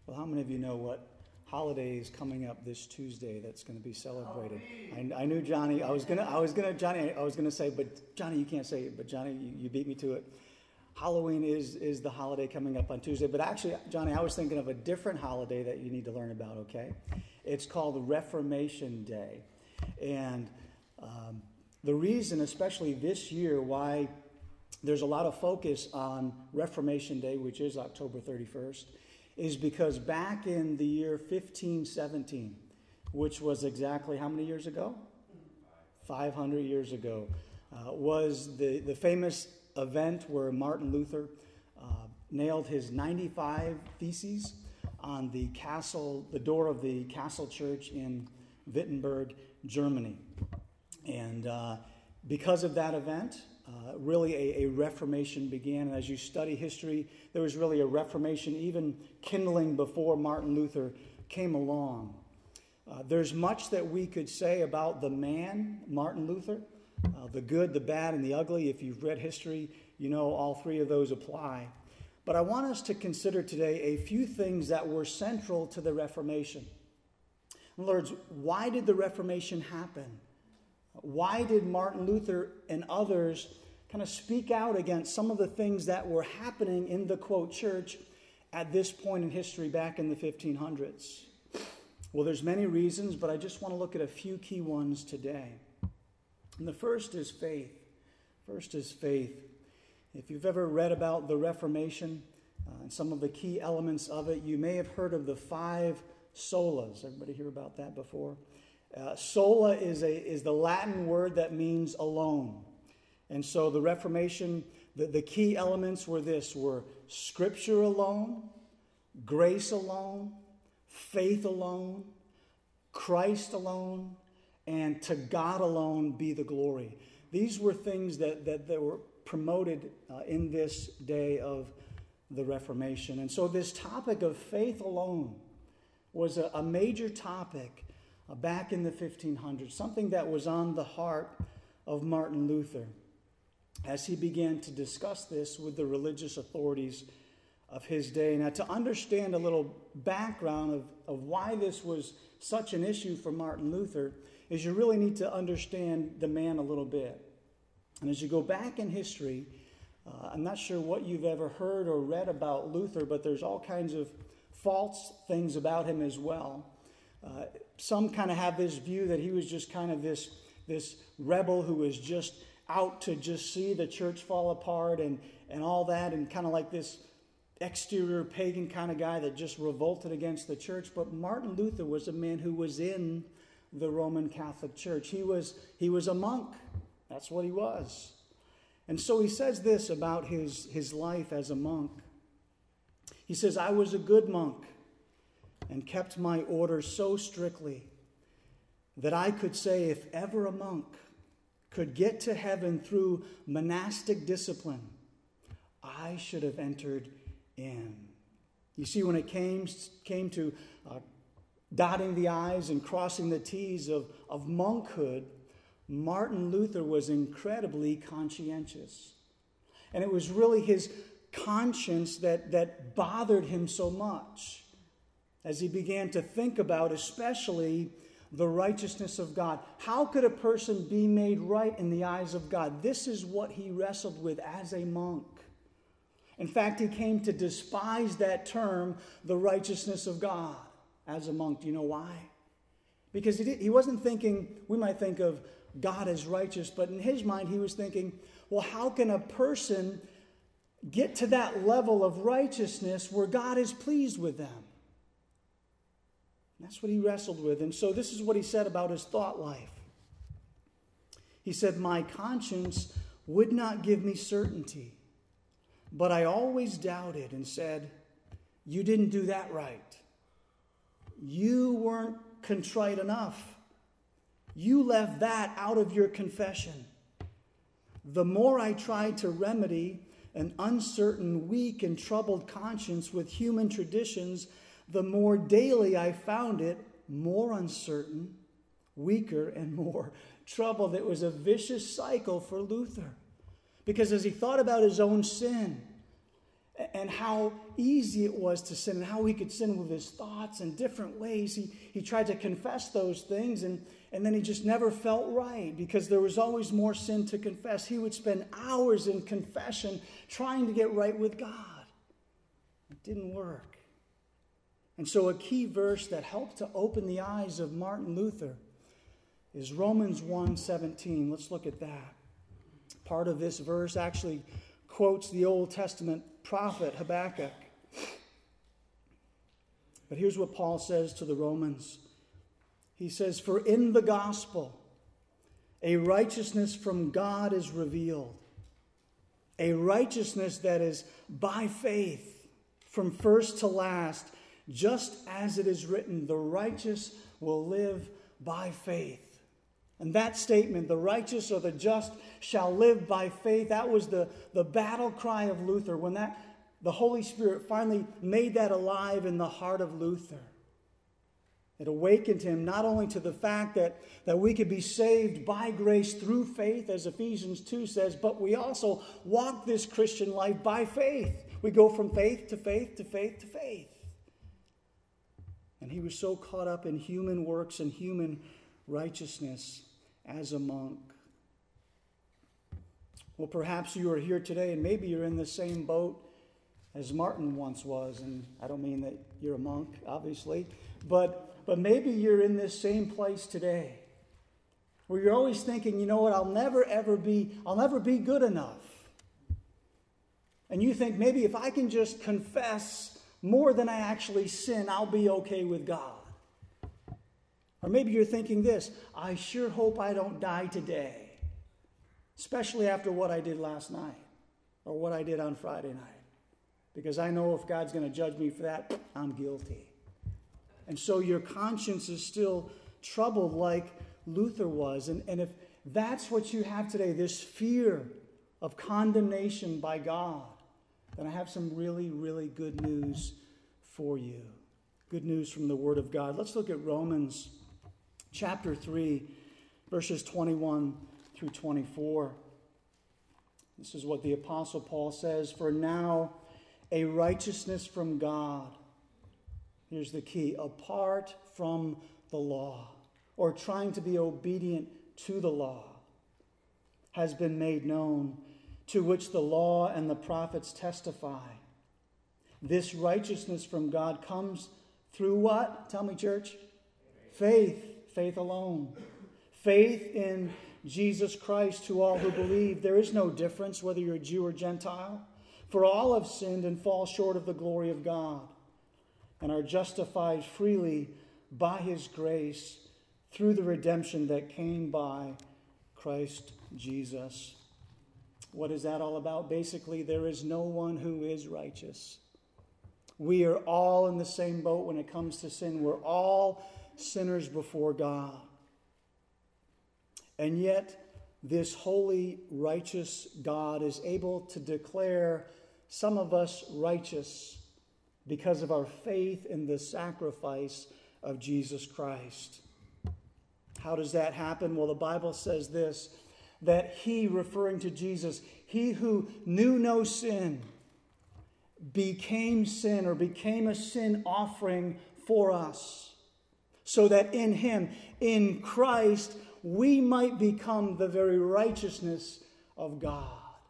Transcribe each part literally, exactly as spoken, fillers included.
Well, how many of you know what holiday is coming up this Tuesday that's going to be celebrated? I, I knew Johnny. I was gonna. I was gonna. Johnny. I was gonna say, but Johnny, you can't say it. But Johnny, you, you beat me to it. Halloween is is the holiday coming up on Tuesday. But actually, Johnny, I was thinking of a different holiday that you need to learn about. Okay, it's called Reformation Day, and um, the reason, especially this year, why there's a lot of focus on Reformation Day, which is October thirty-first, is because back in the year fifteen seventeen, which was exactly how many years ago? five hundred years ago, uh, was the, the famous event where Martin Luther uh, nailed his ninety-five theses on the castle, the door of the castle church in Wittenberg, Germany. And uh, because of that event, Uh, really a, a reformation began. And as you study history, there was really a reformation even kindling before Martin Luther came along. Uh, there's much that we could say about the man, Martin Luther, uh, the good, the bad, and the ugly. If you've read history, you know all three of those apply. But I want us to consider today a few things that were central to the Reformation. In other words, why did the Reformation happen? Why did Martin Luther and others kind of speak out against some of the things that were happening in the, quote, church at this point in history back in the fifteen hundreds? Well, there's many reasons, but I just want to look at a few key ones today. And the first is faith. First is faith. If you've ever read about the Reformation uh, and some of the key elements of it, you may have heard of the five solas. Everybody hear about that before? Uh, sola is a is the Latin word that means alone. And so the Reformation, the, the key elements were this, were Scripture alone, grace alone, faith alone, Christ alone, and to God alone be the glory. These were things that, that, that were promoted uh, in this day of the Reformation. And so this topic of faith alone was a, a major topic uh, back in the fifteen hundreds, something that was on the heart of Martin Luther as he began to discuss this with the religious authorities of his day. Now, to understand a little background of, of why this was such an issue for Martin Luther is you really need to understand the man a little bit. And as you go back in history, uh, I'm not sure what you've ever heard or read about Luther, but there's all kinds of false things about him as well. Uh, some kind of have this view that he was just kind of this, this rebel who was just out to just see the church fall apart and, and all that, and kind of like this exterior pagan kind of guy that just revolted against the church. But Martin Luther was a man who was in the Roman Catholic Church. He was, he was a monk. That's what he was. And so he says this about his, his life as a monk. He says, "I was a good monk and kept my orders so strictly that I could say if ever a monk could get to heaven through monastic discipline, I should have entered in." You see, when it came, came to uh, dotting the I's and crossing the T's of, of monkhood, Martin Luther was incredibly conscientious. And it was really his conscience that, that bothered him so much as he began to think about especially the righteousness of God. How could a person be made right in the eyes of God? This is what he wrestled with as a monk. In fact, he came to despise that term, the righteousness of God, as a monk. Do you know why? Because he, did, he wasn't thinking, we might think of God as righteous, but in his mind he was thinking, well, how can a person get to that level of righteousness where God is pleased with them? That's what he wrestled with. And so this is what he said about his thought life. He said, "My conscience would not give me certainty, but I always doubted and said, you didn't do that right. You weren't contrite enough. You left that out of your confession. The more I tried to remedy an uncertain, weak, and troubled conscience with human traditions, the more daily I found it more uncertain, weaker, and more troubled." It was a vicious cycle for Luther. Because as he thought about his own sin, and how easy it was to sin and how he could sin with his thoughts in different ways. He, he tried to confess those things, and, and then he just never felt right because there was always more sin to confess. He would spend hours in confession trying to get right with God. It didn't work. And so a key verse that helped to open the eyes of Martin Luther is Romans one seventeen. Let's look at that. Part of this verse actually quotes the Old Testament prophet Habakkuk. But here's what Paul says to the Romans. He says, "For in the gospel a righteousness from God is revealed, a righteousness that is by faith from first to last, just as it is written, the righteous will live by faith." And that statement, the righteous or the just shall live by faith, that was the, the battle cry of Luther when that the Holy Spirit finally made that alive in the heart of Luther. It awakened him not only to the fact that, that we could be saved by grace through faith, as Ephesians two says, but we also walk this Christian life by faith. We go from faith to faith to faith to faith. And he was so caught up in human works and human righteousness as a monk. Well, perhaps you are here today and maybe you're in the same boat as Martin once was. And I don't mean that you're a monk, obviously, but, but maybe you're in this same place today where you're always thinking, you know what, I'll never ever be, I'll never be good enough. And you think maybe if I can just confess more than I actually sin, I'll be okay with God. Or maybe you're thinking this, I sure hope I don't die today, especially after what I did last night or what I did on Friday night, because I know if God's going to judge me for that, I'm guilty. And so your conscience is still troubled like Luther was. And, and if that's what you have today, this fear of condemnation by God, then I have some really, really good news for you. Good news from the Word of God. Let's look at Romans chapter three, verses twenty-one through twenty-four. This is what the Apostle Paul says, "For now a righteousness from God," here's the key, "apart from the law," or trying to be obedient to the law, "has been made known, to which the law and the prophets testify. This righteousness from God comes through" what? Tell me, church. Faith. Faith alone. Faith in Jesus Christ to all who believe. There is no difference whether you're a Jew or Gentile. For all have sinned and fall short of the glory of God, and are justified freely by his grace through the redemption that came by Christ Jesus. What is that all about? Basically, there is no one who is righteous. We are all in the same boat when it comes to sin. We're all sinners before God. And yet, this holy, righteous God is able to declare some of us righteous because of our faith in the sacrifice of Jesus Christ. How does that happen? Well, the Bible says this, that he, referring to Jesus, he who knew no sin, became sin or became a sin offering for us, so that in him, in Christ, we might become the very righteousness of God.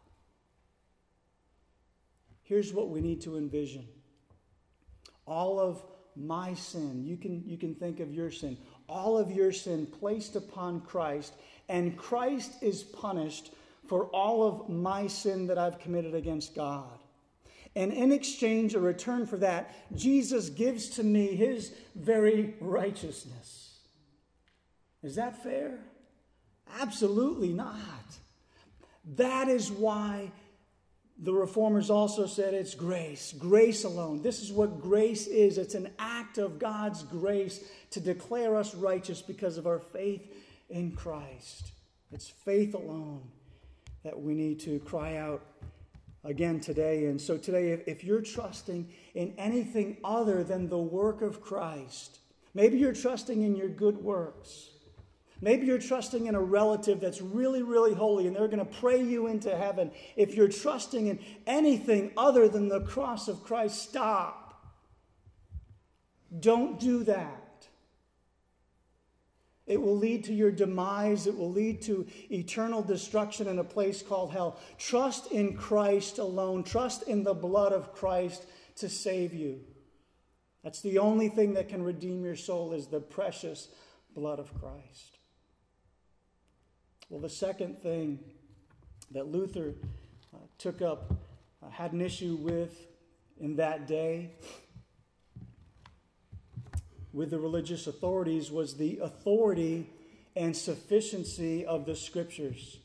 Here's what we need to envision. All of my sin, you can, you can think of your sin, all of your sin placed upon Christ, and Christ is punished for all of my sin that I've committed against God. And in exchange, or return for that, Jesus gives to me his very righteousness. Is that fair? Absolutely not. That is why the Reformers also said it's grace. Grace alone. This is what grace is. It's an act of God's grace to declare us righteous because of our faith in Christ. It's faith alone that we need to cry out again today. And so today, if, if you're trusting in anything other than the work of Christ, maybe you're trusting in your good works, Maybe you're trusting in a relative that's really, really holy and they're going to pray you into heaven. If you're trusting in anything other than the cross of Christ, stop. Don't do that. It will lead to your demise. It will lead to eternal destruction in a place called hell. Trust in Christ alone. Trust in the blood of Christ to save you. That's the only thing that can redeem your soul, is the precious blood of Christ. Well, the second thing that Luther uh, took up, uh, had an issue with in that day with the religious authorities, was the authority and sufficiency of the Scriptures.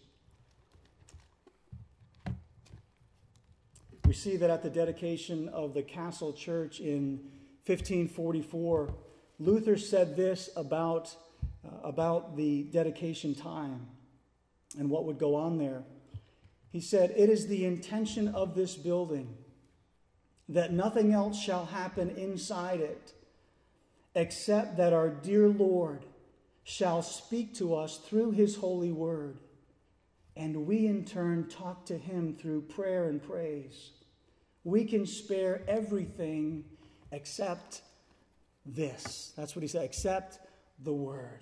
We see that at the dedication of the Castle Church in fifteen forty-four, Luther said this about, uh, about the dedication time and what would go on there. He said, "It is the intention of this building that nothing else shall happen inside it, except that our dear Lord shall speak to us through his holy word, and we in turn talk to him through prayer and praise. We can spare everything except this." That's what he said, except the word.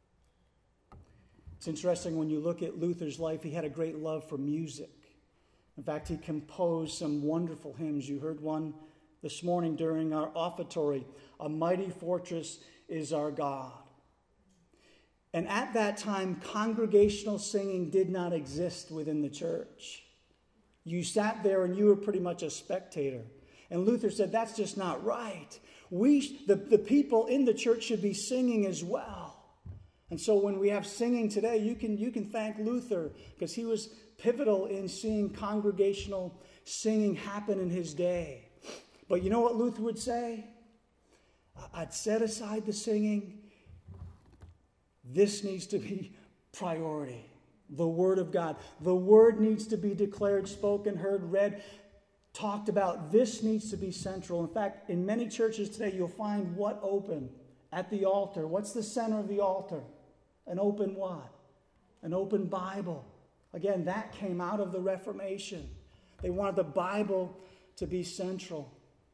It's interesting when you look at Luther's life, he had a great love for music. In fact, he composed some wonderful hymns. You heard one this morning during our offertory, "A Mighty Fortress is Our God." And at that time, congregational singing did not exist within the church. You sat there and you were pretty much a spectator. And Luther said, that's just not right. We, the, the people in the church should be singing as well. And so when we have singing today, you can, you can thank Luther, because he was pivotal in seeing congregational singing happen in his day. But you know what Luther would say? I'd set aside the singing. This needs to be priority. The Word of God. The Word needs to be declared, spoken, heard, read, talked about. This needs to be central. In fact, in many churches today, you'll find what open at the altar. What's the center of the altar? An open what? An open Bible. Again, that came out of the Reformation. They wanted the Bible to be central.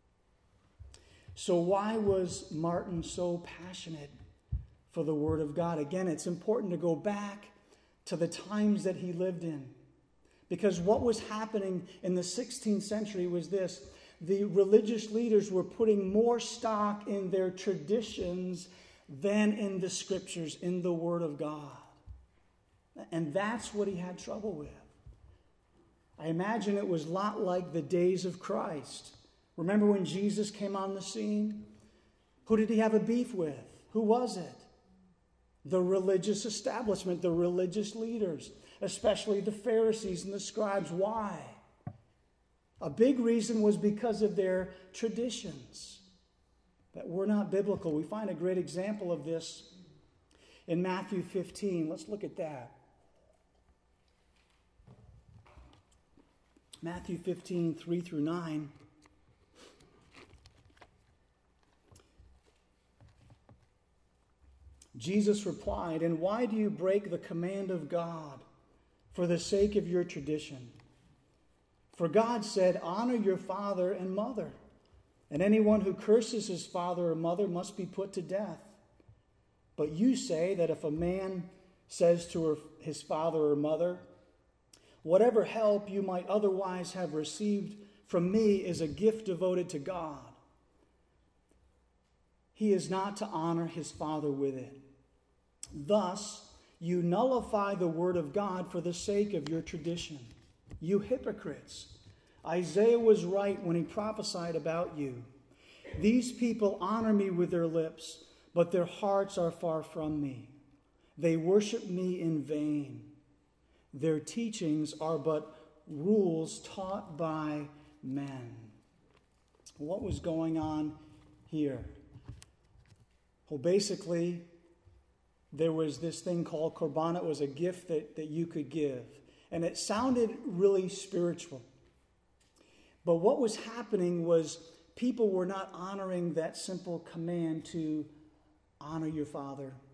So why was Martin so passionate for the Word of God? Again, it's important to go back to the times that he lived in. Because what was happening in the sixteenth century was this: the religious leaders were putting more stock in their traditions than in the Scriptures, in the Word of God. And that's what he had trouble with. I imagine it was a lot like the days of Christ. Remember when Jesus came on the scene? Who did he have a beef with? Who was it? The religious establishment, the religious leaders, especially the Pharisees and the scribes. Why? A big reason was because of their traditions that were not biblical. We find a great example of this in Matthew fifteen. Let's look at that. Matthew fifteen, three through nine. Jesus replied, "And why do you break the command of God for the sake of your tradition? For God said, 'Honor your father and mother,' and anyone who curses his father or mother must be put to death. But you say that if a man says to her, his father or mother, 'Whatever help you might otherwise have received from me is a gift devoted to God,' he is not to honor his father with it. Thus, you nullify the word of God for the sake of your tradition. You hypocrites! Isaiah was right when he prophesied about you. These people honor me with their lips, but their hearts are far from me. They worship me in vain. Their teachings are but rules taught by men." What was going on here? Well, basically, there was this thing called Korban. It was a gift that, that you could give. And it sounded really spiritual. But what was happening was people were not honoring that simple command to honor your father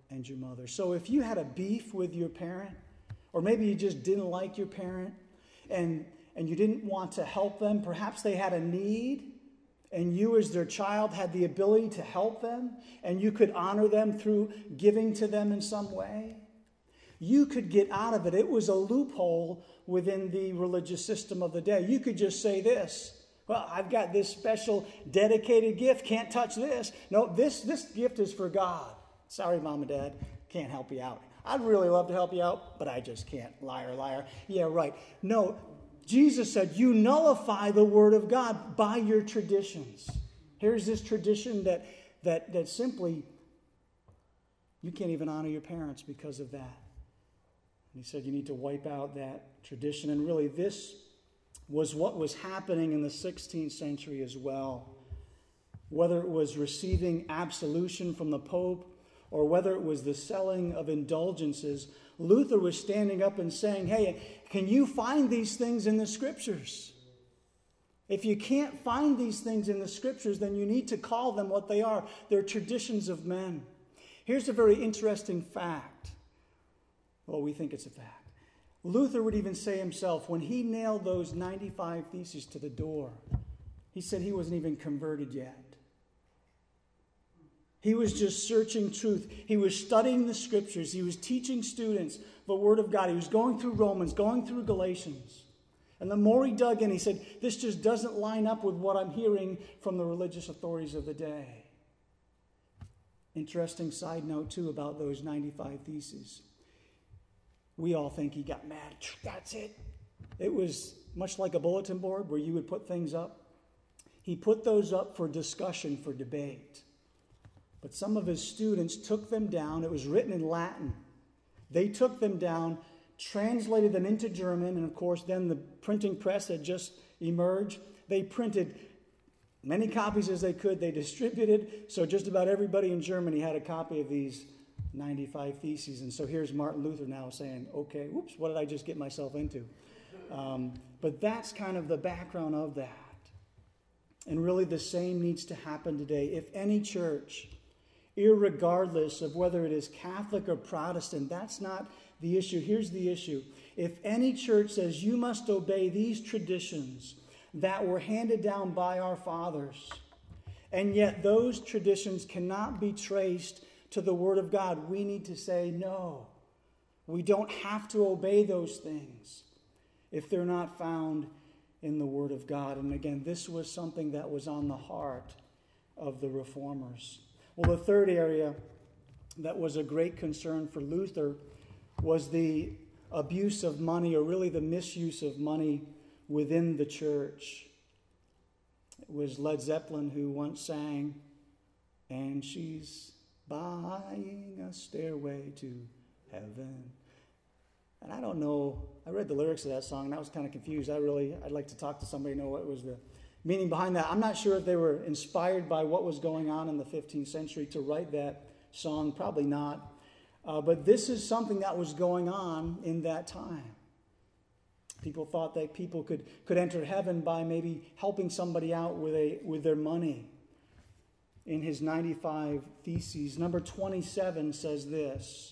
and your mother. So if you had a beef with your parent, or maybe you just didn't like your parent, and, and you didn't want to help them, perhaps they had a need, and you as their child had the ability to help them, and you could honor them through giving to them in some way, you could get out of it. It was a loophole within the religious system of the day. You could just say this, well, I've got this special dedicated gift, can't touch this. No, this, this gift is for God. Sorry, Mom and Dad, can't help you out. I'd really love to help you out, but I just can't. Liar, liar. Yeah, right. No, Jesus said, you nullify the word of God by your traditions. Here's this tradition that, that, that simply, you can't even honor your parents because of that. And he said you need to wipe out that tradition. And really, this was what was happening in the sixteenth century as well. Whether it was receiving absolution from the Pope, or whether it was the selling of indulgences, Luther was standing up and saying, hey, can you find these things in the Scriptures? If you can't find these things in the Scriptures, then you need to call them what they are. They're traditions of men. Here's a very interesting fact. Well, we think it's a fact. Luther would even say himself, when he nailed those ninety-five theses to the door, he said he wasn't even converted yet. He was just searching truth. He was studying the Scriptures. He was teaching students the Word of God. He was going through Romans, going through Galatians. And the more he dug in, he said, this just doesn't line up with what I'm hearing from the religious authorities of the day. Interesting side note, too, about those ninety-five theses. We all think he got mad. That's it. It was much like a bulletin board where you would put things up. He put those up for discussion, for debate. But some of his students took them down. It was written in Latin. They took them down, translated them into German, and of course then the printing press had just emerged. They printed many copies as they could. They distributed, so just about everybody in Germany had a copy of these ninety-five theses. And so here's Martin Luther now saying, okay, whoops, what did I just get myself into? Um, but that's kind of the background of that. And really the same needs to happen today. If any church, irregardless of whether it is Catholic or Protestant, that's not the issue. Here's the issue. If any church says you must obey these traditions that were handed down by our fathers, and yet those traditions cannot be traced to the Word of God, we need to say no. We don't have to obey those things if they're not found in the Word of God. And again, this was something that was on the heart of the Reformers. Well, the third area that was a great concern for Luther was the abuse of money, or really the misuse of money within the church. It was Led Zeppelin who once sang, and she's buying a stairway to heaven. And I don't know, I read the lyrics of that song and I was kind of confused. I really, I'd like to talk to somebody to know what was the meaning behind that. I'm not sure if they were inspired by what was going on in the fifteenth century to write that song. Probably not. Uh, but this is something that was going on in that time. People thought that people could, could enter heaven by maybe helping somebody out with a with their money. In his ninety-five Theses, number twenty-seven says this.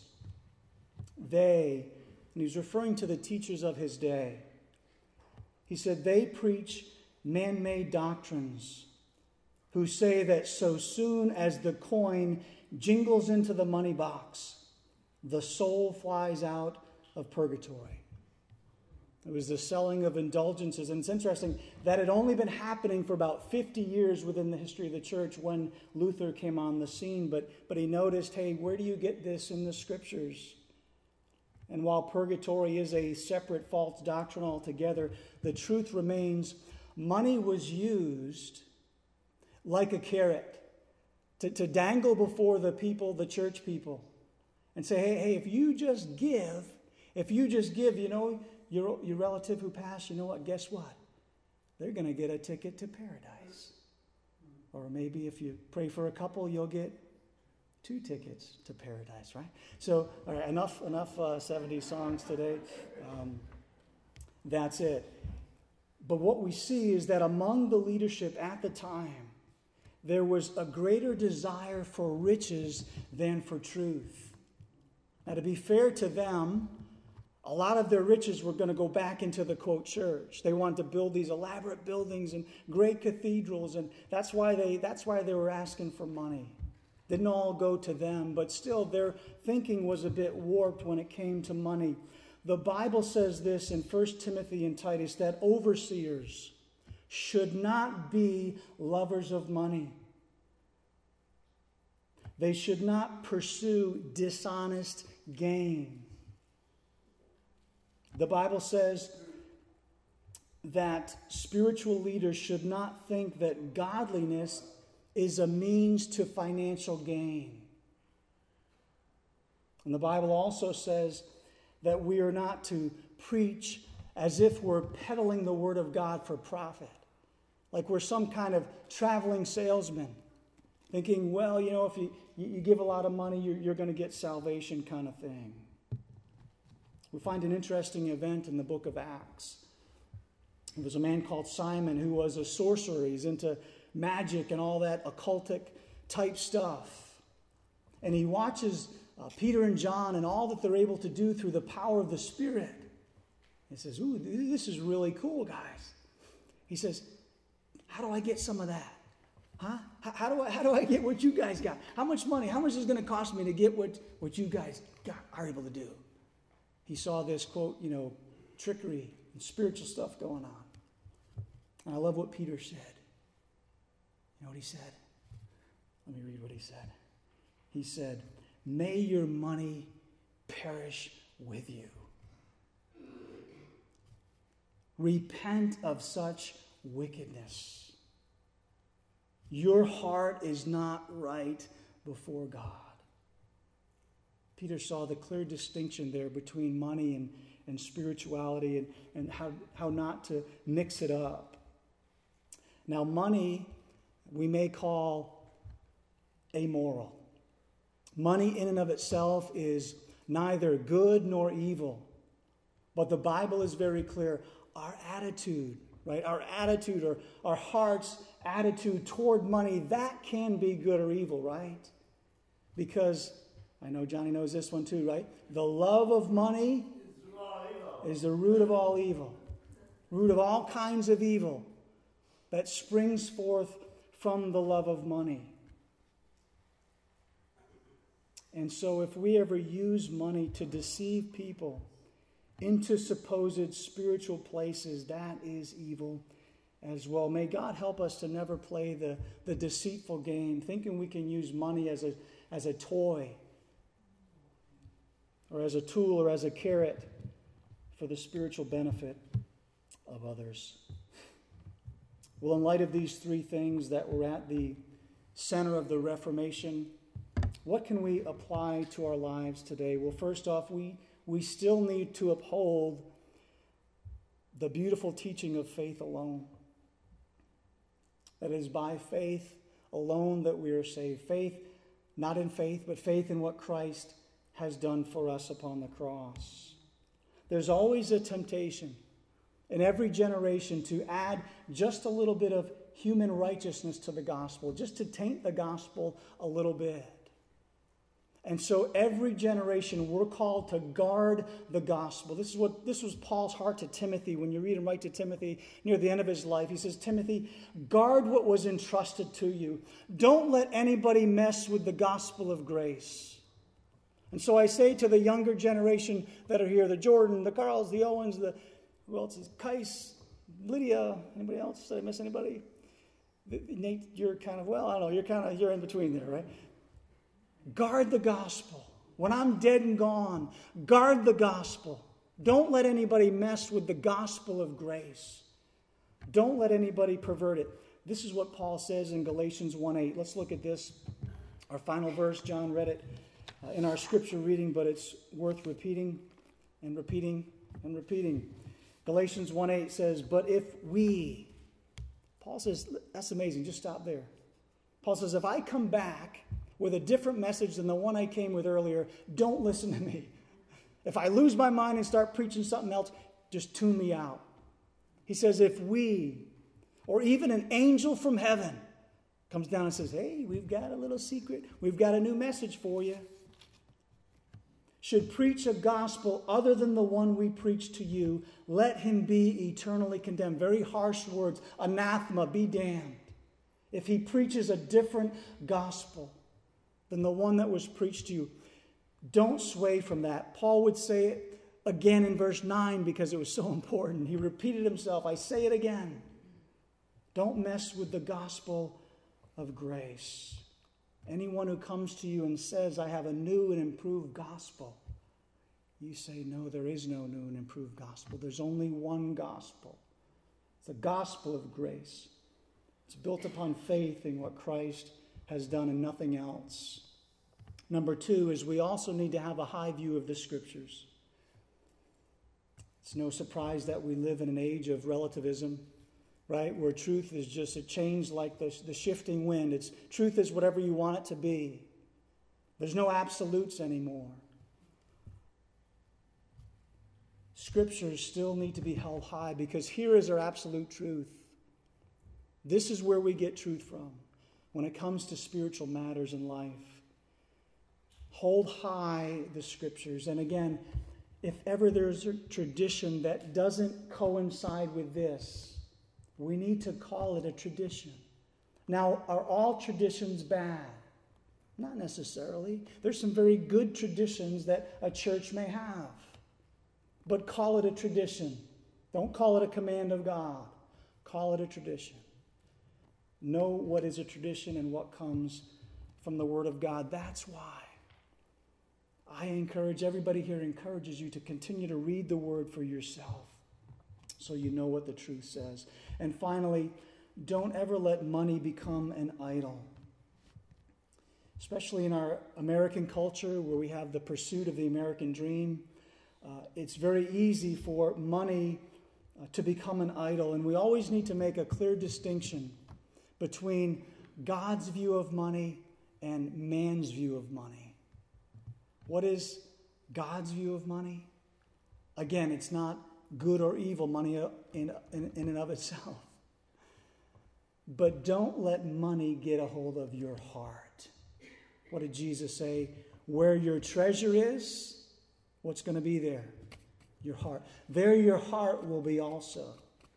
They, and he's referring to the teachers of his day. He said, they preach man-made doctrines who say that so soon as the coin jingles into the money box, the soul flies out of purgatory. It was the selling of indulgences. And it's interesting, that had only been happening for about fifty years within the history of the church when Luther came on the scene. But, but he noticed, hey, where do you get this in the Scriptures? And while purgatory is a separate false doctrine altogether, the truth remains, money was used like a carrot to, to dangle before the people, the church people, and say, hey, hey, if you just give, if you just give, you know, Your, your relative who passed, you know what? Guess what? They're going to get a ticket to paradise. Or maybe if you pray for a couple, you'll get two tickets to paradise, right? So, all right, enough, enough uh, seventies songs today. Um, that's it. But what we see is that among the leadership at the time, there was a greater desire for riches than for truth. Now, to be fair to them, a lot of their riches were going to go back into the, quote, church. They wanted to build these elaborate buildings and great cathedrals, and that's why they, that's why they were asking for money. Didn't all go to them, but still their thinking was a bit warped when it came to money. The Bible says this in First Timothy and Titus, that overseers should not be lovers of money. They should not pursue dishonest gain. The Bible says that spiritual leaders should not think that godliness is a means to financial gain. And the Bible also says that we are not to preach as if we're peddling the word of God for profit. Like we're some kind of traveling salesman. Thinking, well, you know, if you, you give a lot of money, you're, you're going to get salvation kind of thing. We find an interesting event in the book of Acts. There was a man called Simon who was a sorcerer. He's into magic and all that occultic type stuff. And he watches uh, Peter and John and all that they're able to do through the power of the Spirit. He says, ooh, this is really cool, guys. He says, how do I get some of that? Huh? How, how do I how do I get what you guys got? How much money? How much is it going to cost me to get what, what you guys got, are able to do? He saw this, quote, you know, trickery and spiritual stuff going on. And I love what Peter said. You know what he said? Let me read what he said. He said, may your money perish with you. Repent of such wickedness. Your heart is not right before God. Peter saw the clear distinction there between money and, and spirituality and, and how, how not to mix it up. Now, money we may call amoral. Money in and of itself is neither good nor evil. But the Bible is very clear. Our attitude, right? Our attitude or our heart's attitude toward money, that can be good or evil, right? Because I know Johnny knows this one too, right? The love of money is the root of all evil. Root of all kinds of evil that springs forth from the love of money. And so if we ever use money to deceive people into supposed spiritual places, that is evil as well. May God help us to never play the, the deceitful game, thinking we can use money as a, as a toy or as a tool or as a carrot for the spiritual benefit of others. Well, in light of these three things that were at the center of the Reformation, what can we apply to our lives today? Well, first off, we, we still need to uphold the beautiful teaching of faith alone. That it is by faith alone that we are saved. Faith, not in faith, but faith in what Christ has done for us upon the cross. There's always a temptation in every generation to add just a little bit of human righteousness to the gospel, just to taint the gospel a little bit. And so every generation we're called to guard the gospel. This is what this was Paul's heart to Timothy. When you read him write to Timothy near the end of his life, he says, Timothy, guard what was entrusted to you. Don't let anybody mess with the gospel of grace. And so I say to the younger generation that are here, the Jordan, the Carls, the Owens, the who else is Kais, Lydia, anybody else? Did I miss anybody? Nate, you're kind of, well, I don't know, you're kind of, you're in between there, right? Guard the gospel. When I'm dead and gone, guard the gospel. Don't let anybody mess with the gospel of grace. Don't let anybody pervert it. This is what Paul says in Galatians one eight. Let's look at this. Our final verse, John read it uh, in our scripture reading, but it's worth repeating and repeating and repeating. Galatians one eight says, but if we, Paul says, that's amazing, just stop there. Paul says, if I come back with a different message than the one I came with earlier, don't listen to me. If I lose my mind and start preaching something else, just tune me out. He says, if we, or even an angel from heaven, comes down and says, hey, we've got a little secret, we've got a new message for you, should preach a gospel other than the one we preach to you, let him be eternally condemned. Very harsh words. Anathema, be damned. If he preaches a different gospel than the one that was preached to you, don't sway from that. Paul would say it again in verse nine because it was so important. He repeated himself. I say it again. Don't mess with the gospel of grace. Anyone who comes to you and says, I have a new and improved gospel, you say, no, there is no new and improved gospel. There's only one gospel. It's the gospel of grace. It's built upon faith in what Christ has done and nothing else. Number two is we also need to have a high view of the Scriptures. It's no surprise that we live in an age of relativism, right? Where truth is just a change like the, the shifting wind. It's truth is whatever you want it to be. There's no absolutes anymore. Scriptures still need to be held high because here is our absolute truth. This is where we get truth from when it comes to spiritual matters in life. Hold high the Scriptures. And again, if ever there's a tradition that doesn't coincide with this, we need to call it a tradition. Now, are all traditions bad? Not necessarily. There's some very good traditions that a church may have. But call it a tradition. Don't call it a command of God. Call it a tradition. Know what is a tradition and what comes from the Word of God. That's why I encourage, everybody here encourages you to continue to read the Word for yourself so you know what the truth says. And finally, don't ever let money become an idol. Especially in our American culture where we have the pursuit of the American dream, uh, it's very easy for money uh, to become an idol. And we always need to make a clear distinction between God's view of money and man's view of money. What is God's view of money? Again, it's not good or evil, money in, in, in and of itself. But don't let money get a hold of your heart. What did Jesus say? Where your treasure is, what's going to be there? Your heart. There your heart will be also.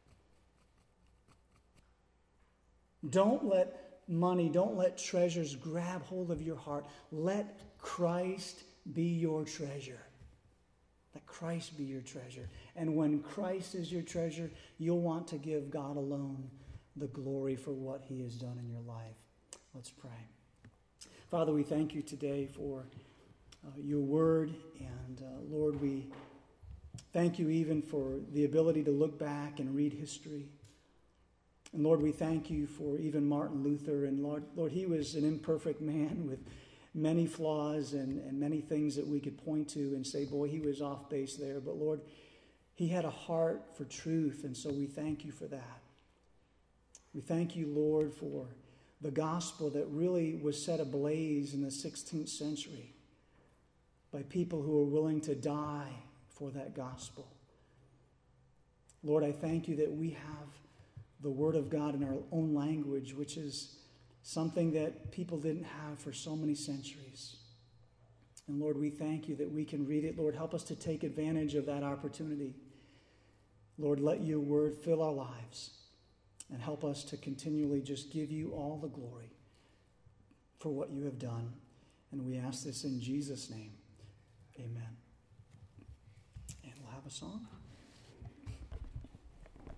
Don't let money, don't let treasures grab hold of your heart. Let Christ be your treasure. Let Christ be your treasure. And when Christ is your treasure, you'll want to give God alone the glory for what he has done in your life. Let's pray. Father, we thank you today for uh, your word. And uh, Lord, we thank you even for the ability to look back and read history. And Lord, we thank you for even Martin Luther. And Lord, Lord, he was an imperfect man with many flaws and, and many things that we could point to and say, boy, he was off base there. But Lord, he had a heart for truth. And so we thank you for that. We thank you, Lord, for the gospel that really was set ablaze in the sixteenth century by people who were willing to die for that gospel. Lord, I thank you that we have the Word of God in our own language, which is something that people didn't have for so many centuries. And Lord, we thank you that we can read it. Lord, help us to take advantage of that opportunity. Lord, let your word fill our lives and help us to continually just give you all the glory for what you have done. And we ask this in Jesus' name. Amen. And we'll have a song.